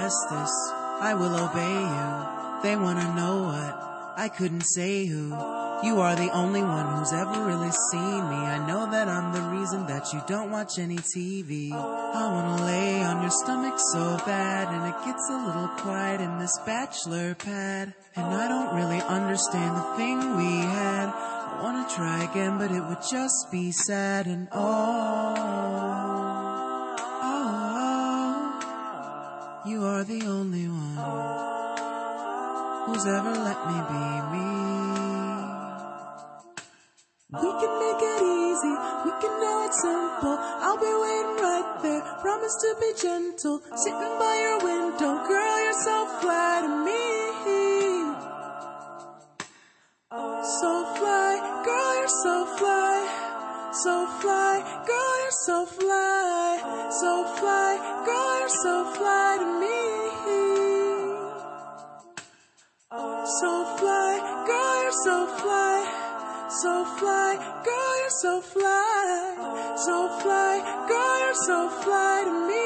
request this, I will obey you. They wanna know what I couldn't say who. You are the only one who's ever really seen me. I know that I'm the reason that you don't watch any TV. I wanna lay on your stomach so bad, and it gets a little quiet in this bachelor pad. And I don't really understand the thing we had. I wanna try again, but it would just be sad. And you are the only one who's ever let me be me. We can make it easy, we can do it simple. I'll be waiting right there, promise to be gentle. Sitting by your window, girl, you're so fly to me. So fly, girl, you're so fly. So fly, girl, you're so fly. So fly, girl, you're so fly to me. So fly, girl, you're so fly. So fly, girl, you're so fly. So fly, girl, you're so fly to me.